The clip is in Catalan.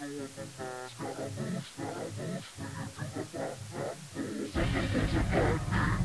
Scaramouche, Scaramouche, will you do the bang bang boom? Thunderbolts and lightning.